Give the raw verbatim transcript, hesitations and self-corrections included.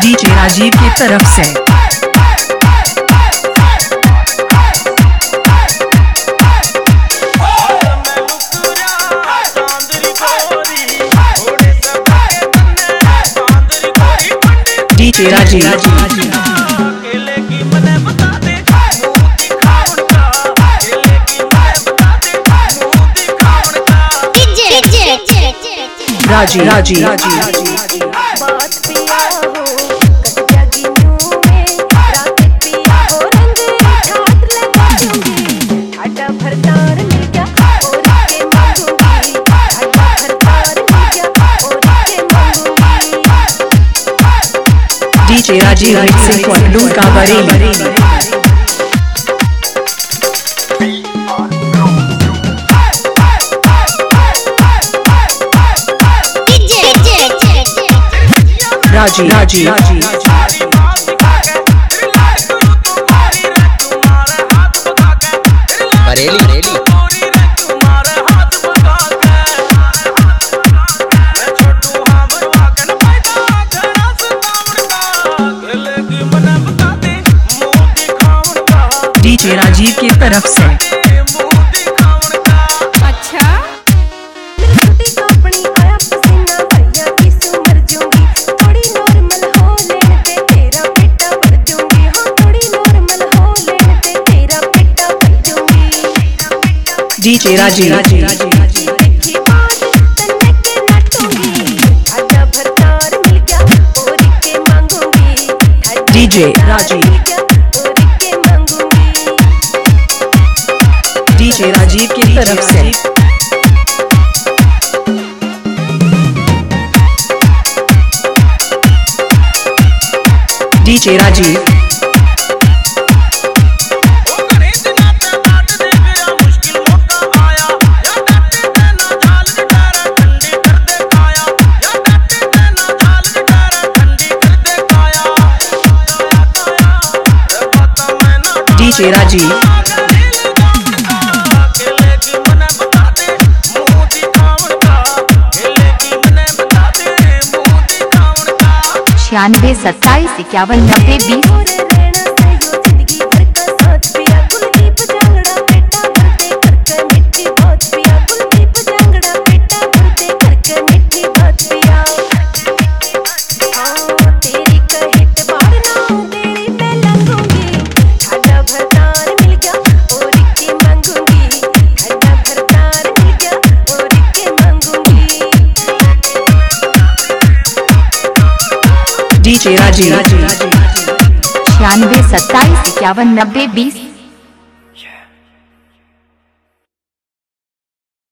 DJ Rajiv की तरफ से डीजे राजीव राजी राजी राजी बात पिया हो कट जागी न्यू में रात पिया हो रंग हाथ लगा दूंगी आटा भरतार मिल गया और के मांगूंगी आटा भरतार मिल गया और के मांगूंगी डीजे राजीव से कोल्डू का बरेली राजी राजी राजी बरेली बरेली डीजे राजीव की तरफ से DJ Rajiv DJ Rajiv DJ Rajiv की तरफ से डीजे राजीव डीजे राजीव छियानवे सत्ताईस इक्यावन नब्बे बीस डीजे राजीव छियानवे सत्ताईस इक्यावन नब्बे बीस